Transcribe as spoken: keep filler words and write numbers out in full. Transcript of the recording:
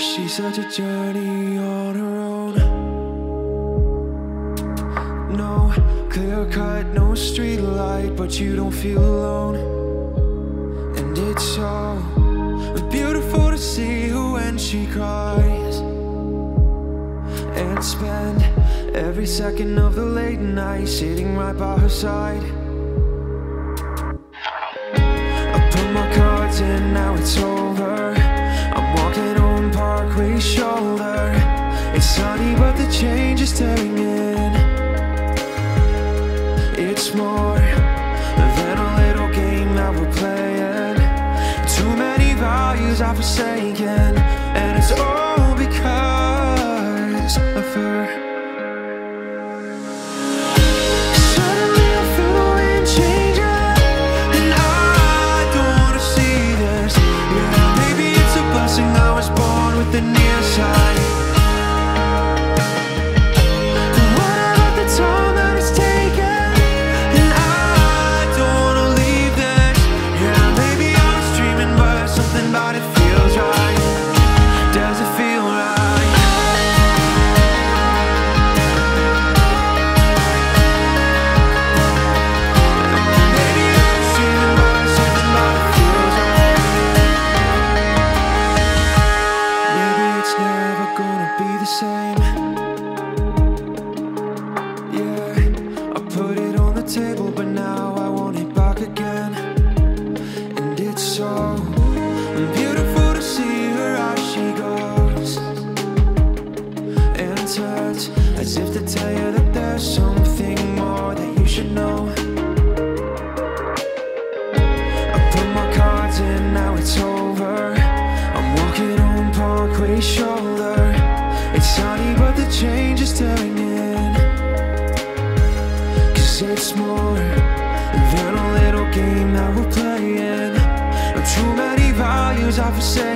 She's such a journey on her own. No clear cut, no street light, but you don't feel alone. And it's so beautiful to see her when she cries, and spend every second of the late night sitting right by her side. I put my cards in, now it's over. I'm walking on Parkway shoulder. It's sunny but the change is tearing in. It's more than a little game that we're playing. Too many values I've forsaken, and it's all because of her. Suddenly I feel the wind changing, and I don't wanna see this. Yeah, maybe it's a blessing I was born with the near side. But what about the time that it's taken, and I don't wanna leave this. Yeah, maybe I was dreaming, but something about it feels right. Does it feel right? Maybe I was dreaming, but something about it feels right. Maybe it's never gonna be the same. Yeah, I put it on the table, but now I want it back again. And it's so beautiful to see her as she goes, and turns as if to tell you that there's something more that you should know. I put my cards in, now it's over. I'm walking on Parkway shoulder. It's sunny but the change is tearing in. Cause it's more than a little game that we're playing. Too many values I've forsaken,